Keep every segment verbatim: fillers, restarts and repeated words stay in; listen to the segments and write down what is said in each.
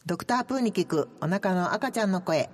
ドクタープーに聞くお腹の赤ちゃんの声。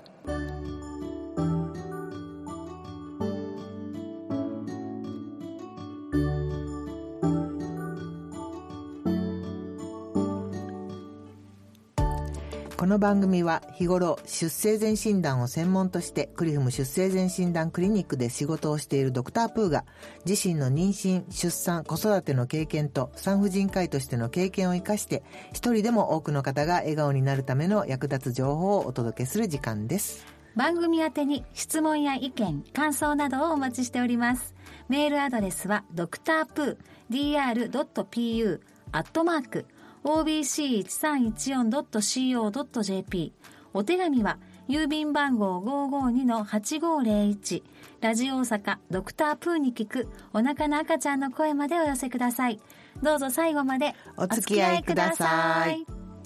この番組は日頃出生前診断を専門としてクリフム出生前診断クリニックで仕事をしているドクタープーが自身の妊娠、出産、子育ての経験と産婦人科医としての経験を生かして一人でも多くの方が笑顔になるための役立つ情報をお届けする時間です。 番組宛てに質問や意見、感想などをお待ちしております。メールアドレスはドクタープー ディーアールドットピーユー アットマークオービーシーいちさんいちよんドットシーオードットジェーピー。 お手紙は郵便番号 ごーごーにのはちごーぜろいち ラジオ大阪ドクタープーに聞くお腹の赤ちゃんの声までお寄せください。どうぞ最後までお付き合いください。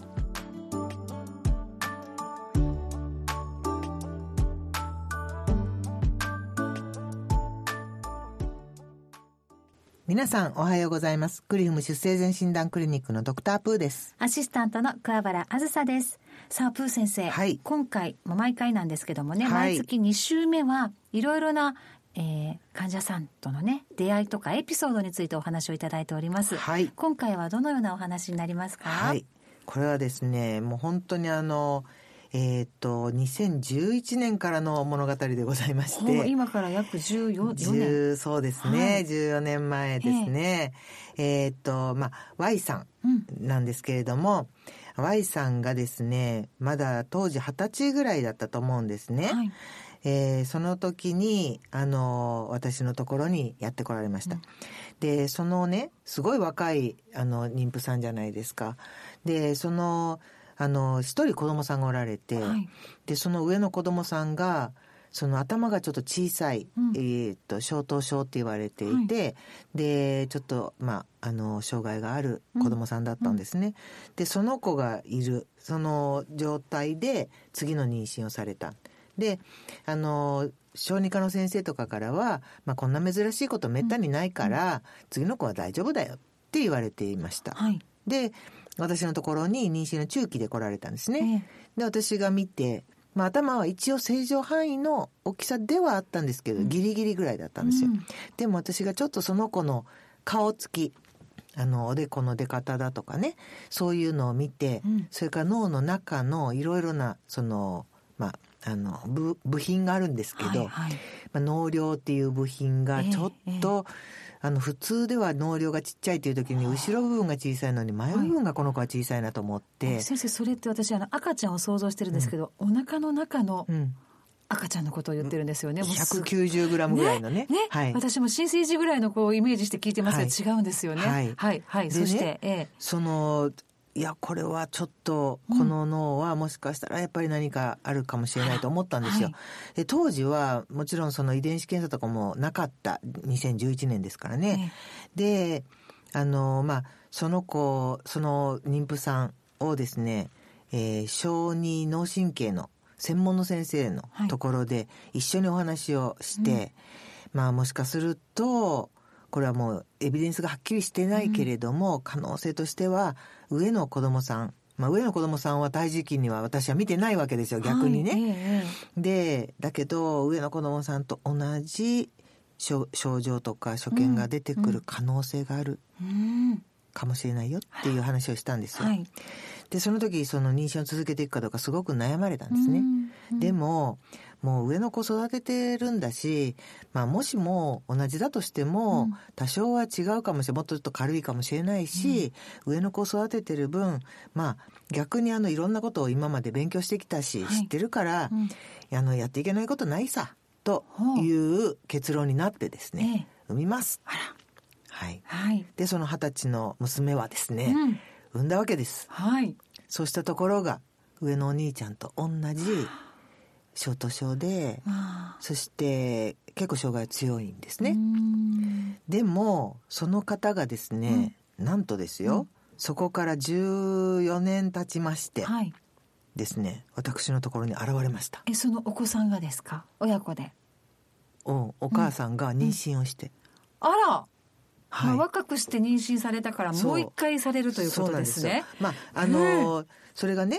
皆さんおはようございます。クリフム出生前診断クリニックのドクタープーです。 アシスタントの桑原あずさです。さあプー先生、はい、今回、まあ、毎回なんですけどもね、はい、毎月に週目はいろいろな、えー、患者さんとのね出会いとかエピソードについてお話をいただいております、はい、今回はどのようなお話になりますか？ はい、これはですね、もう本当にあのえー、とにせんじゅういちねんからの物語でございまして、 今から約じゅうよねん、 そうですね、はい、じゅうよねんまえですね。えー、っとまあ Y さんなんですけれども、うん、Y さんがですねまだ当時はたちぐらいだったと思うんですね、はい。えー、その時にあの私のところにやってこられました、うん、でそのねすごい若いあの妊婦さんじゃないですか。でそのあの一人子供さんがおられて、はい、でその上の子供さんがその頭がちょっと小さい、うん、えー、と小頭症って言われていて、はい、でちょっとまああの障害がある子供さんだったんですね、うん、でその子がいるその状態で次の妊娠をされた。であの小児科の先生とかからは、まあ、こんな珍しいことめったにないから、うん、次の子は大丈夫だよって言われていました、はい。で私のところに妊娠の中期で来られたんですね、えー、で私が見て、まあ、頭は一応正常範囲の大きさではあったんですけど、うん、ギリギリぐらいだったんですよ、うん、でも私がちょっとその子の顔つき、あのおでこの出方だとかね、そういうのを見て、うん、それから脳の中のいろいろなそのまああの 部, 部品があるんですけど、はいはい、まあ、脳梁っていう部品がちょっと、えーえーあの普通では脳梁がちっちゃいという時に後ろ部分が小さいのに前部分がこの子は小さいなと思って、はい、 先生それって私あの赤ちゃんを想像してるんですけど、うん、お腹の中の赤ちゃんのことを言ってるんですよね、うん、 ひゃくきゅうじゅうグラムぐらいのね、 ねね、はい、私も新生児ぐらいの子をイメージして聞いてますけど、はい、違うんですよね、 はいはいはい、そして、ね、ええ、 そのいやこれはちょっとこの脳はもしかしたらやっぱり何かあるかもしれないと思ったんですよ、はい、で当時はもちろんその遺伝子検査とかもなかったにせんじゅういちねんですからね、ええ、であのまあその子その妊婦さんをですね、えー、小児脳神経の専門の先生のところで一緒にお話をして、はい、うん、まあもしかするとこれはもうエビデンスがはっきりしてないけれども、うん、可能性としては上の子供さん、まあ、上の子供さんは胎児期には私は見てないわけですよ、逆にね、はい、えー、でだけど上の子供さんと同じ症状とか所見が出てくる可能性があるかもしれないよっていう話をしたんですよ、はい、でその時その妊娠を続けていくかどうかすごく悩まれたんですね、うんうん、でももう上の子育ててるんだし、まあ、もしも同じだとしても、うん、多少は違うかもしれない、もっとちょっと軽いかもしれないし、うん、上の子を育ててる分、まあ、逆にあのいろんなことを今まで勉強してきたし、はい、知ってるから、うん、あのやっていけないことないさという結論になってですね、ええ、産みます。あら、はいはい、でその二十歳の娘はですね、うん、産んだわけです、はい、そうしたところが上のお兄ちゃんと同じ小頭症で、そして結構障害強いんですね。でもその方がですね、うん、なんとですよ、うん、そこからじゅうよねん経ちまして、はい、ですね、私のところに現れました。 えそのお子さんがですか？親子でお, お母さんが妊娠をして、 うんうん、あら、はい、まあ、若くして妊娠されたからもう一回されるということですね。 まああのそれがね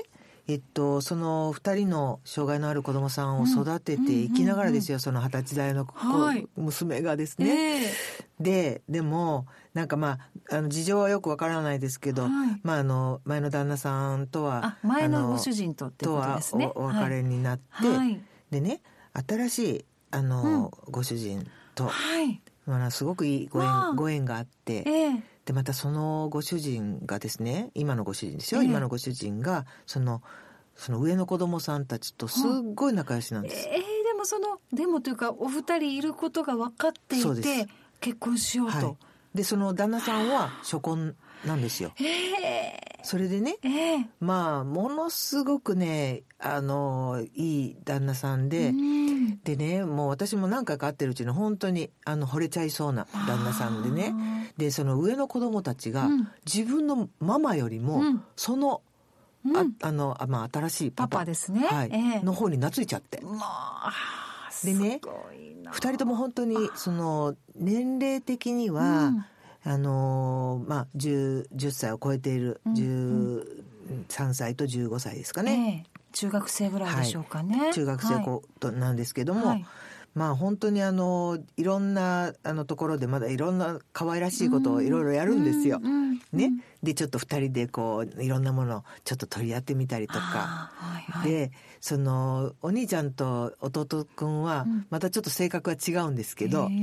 えっと、そのふたりの障害のある子どもさんを育てていきながらですよ、うんうんうんうん、そのはたち代の子、はい、娘がですね、えー、ででもなんかまああの事情はよくわからないですけど、はい、まあ、あの前の旦那さんとはあ前のご主人とってことですね、 とはお別れになって、はい、でね新しいあの、うん、ご主人と、はい、まあ、すごくいいご縁、まあ、ご縁があって、えー、でまたそのご主人がですね今のご主人ですよ、えー、今のご主人がそのその上の子供さんたちとすっごい仲良しなんです、 えー、でもそのでもというかお二人いることが分かっていて結婚しようと、はい、 でその旦那さんは初婚なんですよ、えー、それでね、えー、まあものすごくねあのいい旦那さんで、うん、でねもう私も何回か会ってるうちに本当にあの惚れちゃいそうな旦那さんでね、でその上の子供たちが、うん、自分のママよりも、うん、そのうん、ああのまあ、新しいパパ、 パパですね、 はいえー、の方に懐いちゃって、 まあ、 でねふたりとも本当にその年齢的には、うん、あのまあ、10, じゅっさいを超えている、うん、じゅうさんさいとじゅうごさいですかね、 えー、中学生ぐらいでしょうかね、 はい、中学生子なんですけども、はい、まあ、本当にあのいろんなあのところでまだいろんな可愛らしいことをいろいろやるんですよ、うんうんね、でちょっとふたりでこういろんなものをちょっと取り合ってみたりとか、はいはい、でそのお兄ちゃんと弟くんはまたちょっと性格は違うんですけど、うん、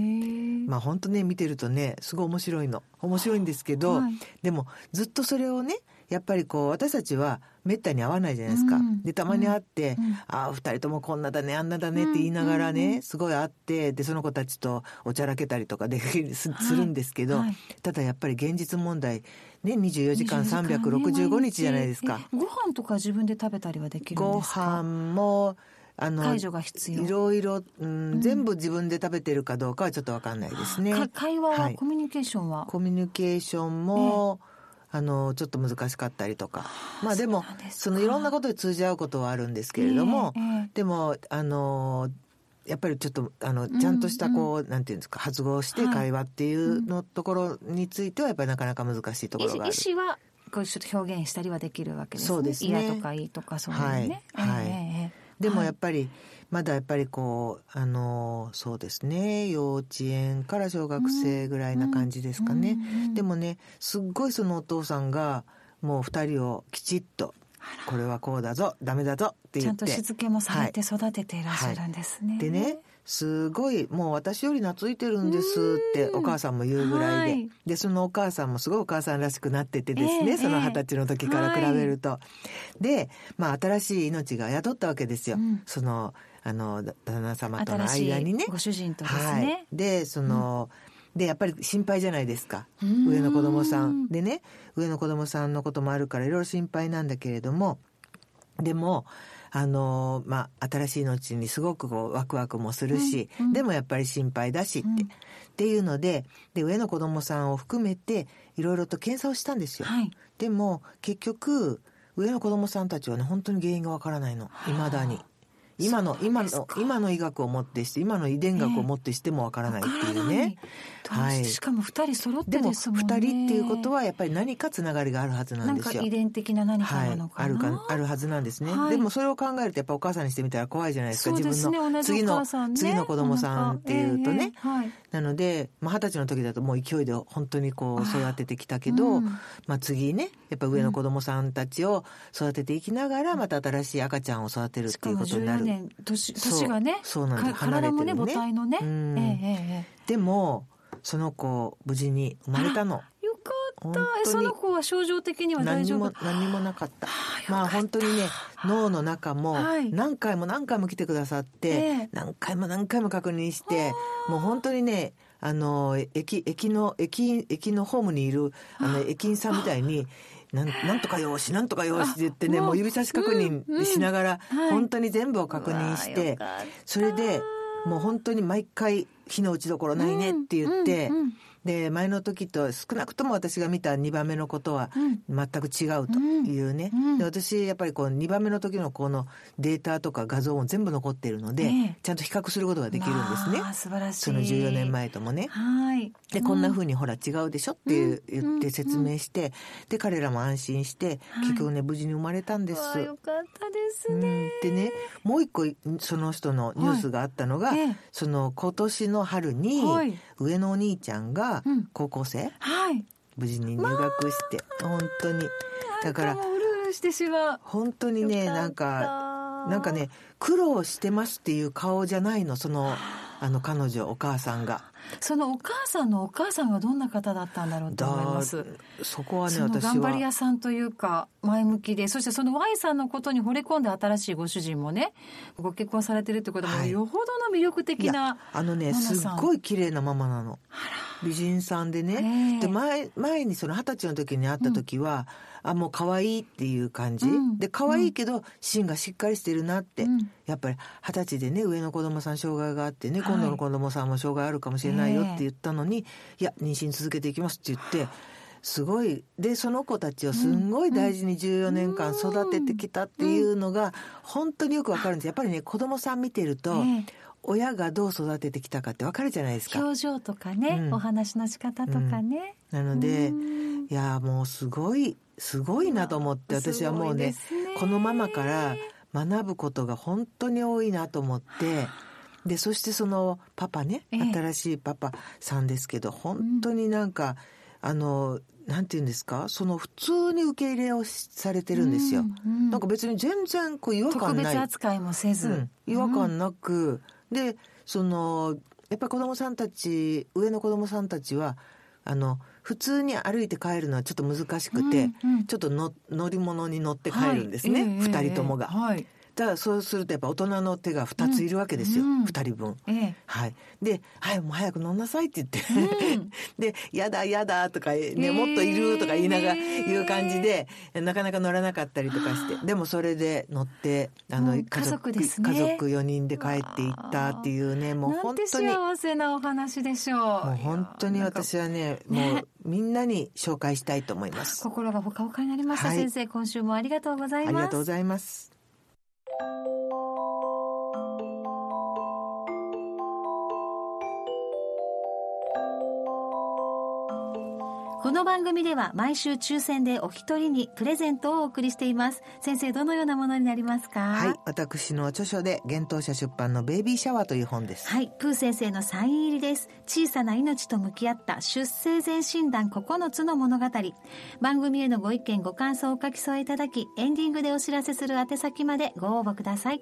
まあ本当ね見てるとねすごい面白いの面白いんですけど、はい、でもずっとそれをねやっぱりこう私たちはめったに会わないじゃないですか、うん、でたまに会って、うん、ああふたりともこんなだねあんなだねって言いながらね、うん、すごい会ってでその子たちとおちゃらけたりとかでするんですけど、はいはい、ただやっぱり現実問題ね、にじゅうよじかんさんびゃくろくじゅうごにちじゃないですか。 ご飯とか自分で食べたりはできるんですか？ ご飯もあの介助が必要、 いろいろ、うん、全部自分で食べてるかどうかはちょっと分かんないですね。 会話は、はい、コミュニケーションはコミュニケーションも、えー、あのちょっと難しかったりとか、まあでも そ, そのいろんなことで通じ合うことはあるんですけれども、えーえー、でもあのやっぱりちょっとあのちゃんとしたこう、うんうん、なんていうんですか発語して会話っていうのところについてはやっぱりなかなか難しいところがある。 意思はこうちょっと表現したりはできるわけですね。 そうですね。 嫌とかいいとかそういうね。 はい。はいえー、でもやっぱり、はい、まだやっぱりこうあのそうですね幼稚園から小学生ぐらいな感じですかね。うんうんうん、でもねすっごいそのお父さんがもうふたりをきちっとこれはこうだぞダメだぞって言ってちゃんとしつけもされて育てていらっしゃるんですね。 はいはい、でねすごいもう私より懐いてるんですってお母さんも言うぐらいで、はい、でそのお母さんもすごいお母さんらしくなっててですね、えー、その二十歳の時から比べると、はい、で、まあ、新しい命が宿ったわけですよ、うん、そのあの旦那様との間にねご主人とですね、 はい、でその、うん、でやっぱり心配じゃないですか上の子供さんでね上の子供さんのこともあるからいろいろ心配なんだけれどもでもあのまあ、新しい命にすごくこうワクワクもするし、うんうん、でもやっぱり心配だしって、うん、っていうので、で上の子供さんを含めていろいろと検査をしたんですよ、はい、でも結局上の子供さんたちはね本当に原因がわからないの未だに今の今の今の医学をもってして今の遺伝学をもってしてもわからないっていうね、 えー、はい、しかもふたり揃ってですもんね。 でもふたりっていうことはやっぱり何かつながりがあるはずなんですよ。 なんか遺伝的な何かなのかな、 はい、あるかあるはずなんですね、はい、でもそれを考えるとやっぱお母さんにしてみたら怖いじゃないですか。 そうですね、 自分の次の、ね、次の子供さんっていうとね、えーはい、なのでまあ、二十歳の時だともう勢いで本当にこう育ててきたけど、うんまあ、次ねやっぱ上の子供さんたちを育てていきながらまた新しい赤ちゃんを育てるっていうことになる。 しかもじゅうよねん 年, 年がねそうなんです。離れてるね、 体もね母体のね、 うんえー、でもその子無事に生まれたの。 よかった。その子は症状的には大丈夫？ 何も何もなかった。まあ本当にね脳の中も何回も何回も来てくださって、はい、何回も何回も確認して、もう本当にねあの駅駅の駅駅のホームにいるあの駅員さんみたいになん、なんとかよしなんとかよしって言ってねもう指差し確認しながら、うんうん、本当に全部を確認して、それでもう本当に毎回火の打ちどころないねって言って、 うんうんうん、 で前の時と少なくとも私が見たにばんめのことは全く違うというね、うんうん、で私やっぱりこうにばんめの時のこのデータとか画像も全部残っているので、えー、ちゃんと比較することができるんですね。 素晴らしい。 そのじゅうよねんまえともね。 はい、 でこんな風にほら違うでしょっていう、うん、言って説明して、うんうん、で彼らも安心して、はい、結局ね無事に生まれたんです。 よかったですね、 うん、でねもう一個その人のニュースがあったのが、はいえー、その今年の春に上のお兄ちゃんが高校生、 はい、 無事に入学して、まあ、本当にだからうるうるしてしまう。 本当にねなんかなんかね苦労してますっていう顔じゃないのそのあの彼女お母さんが。 そのお母さんのお母さんはどんな方だったんだろうと思います。 そこはねその私は頑張り屋さんというか前向きで、そしてその Y さんのことに惚れ込んで新しいご主人もねご結婚されてるってことも、はい、よほどの魅力的なあのねすっごい綺麗なママなの。美人さんでね。で 前, 前にその二十歳の時に会った時は、うん、あもう可愛いっていう感じ、うん、で可愛いけど芯がしっかりしてるなって、うん、やっぱり二十歳でね上の子供さん障害があってね、はい、今度の子供さんも障害あるかもしれないよって言ったのに、いや妊娠続けていきますって言ってすごいでその子たちをすんごい大事にじゅうよねんかん育ててきたっていうのが本当によくわかるんです。やっぱりね子供さん見てると、えー親がどう育ててきたかって分かるじゃないですか。 表情とかね、うん、お話の仕方とかね、 うん、なのでいやもうすごいすごいなと思って、私はもう ね, ねこのママから学ぶことが本当に多いなと思って、でそしてそのパパね、ええ、新しいパパさんですけど本当になんか、うん、あのなんていうんですか、その普通に受け入れをされてるんですよ、うんうん、なんか別に全然こう違和感ない、 特別扱いもせず、うん、 違和感なく、うんでそのやっぱり子どもさんたち上の子どもさんたちはあの普通に歩いて帰るのはちょっと難しくて、うんうん、ちょっとの乗り物に乗って帰るんですね、はい、ふたりともが、えーはい、だからそうするとやっぱ大人の手がふたついるわけですよ、うん、ふたりぶん、えーはい、で、はい、もう早く乗んなさいって言って、うん、でやだやだとか、ねえー、もっといるとか言いながらいう感じでなかなか乗らなかったりとかしてでもそれで乗ってあの家族、 家族ですね、 家族よにんで帰っていったっていうね、もう本当になんて幸せなお話でしょう。 もう本当に私はねもうみんなに紹介したいと思います。 心がほかほかになりました、はい、先生今週もありがとうございます。 ありがとうございます。 この番組では毎週抽選でお一人にプレゼントをお送りしています。先生どのようなものになりますか？ はい、私の著書で幻冬舎出版のベイビーシャワーという本です。 はい、プー先生のサイン入りです。小さな命と向き合った出生前診断ここのつの物語。番組へのご意見ご感想をお書き添えいただき、エンディングでお知らせする宛先までご応募ください。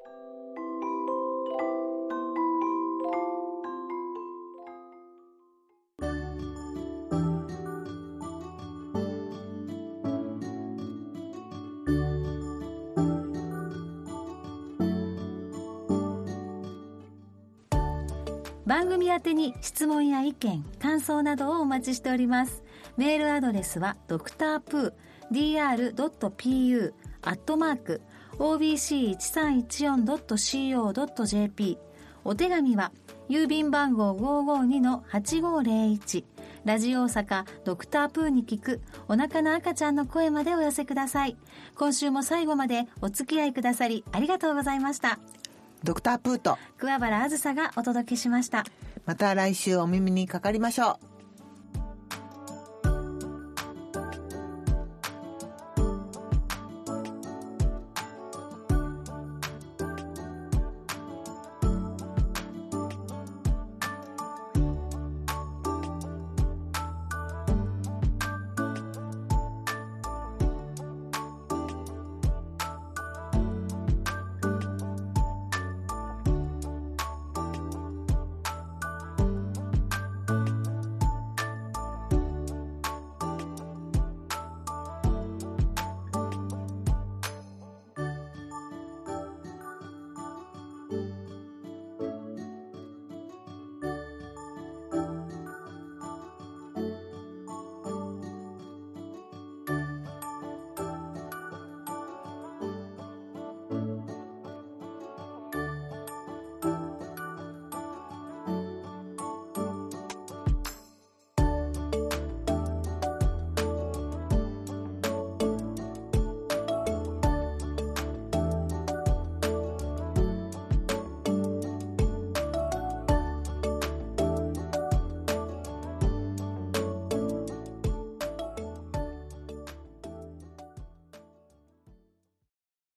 番組宛てに質問や意見感想などをお待ちしております。メールアドレスはドクタープー ディーアールドットピーユー アットマーク オービーシーいちさんいちよんドットシーオードットジェーピー。 お手紙は郵便番号 ごーごーにのはちごーぜろいち ラジオ大阪ドクタープーに聞くお腹の赤ちゃんの声までお寄せください。今週も最後までお付き合いくださりありがとうございました。 ドクタープーと桑原あずさがお届けしました。 また来週お耳にかかりましょう。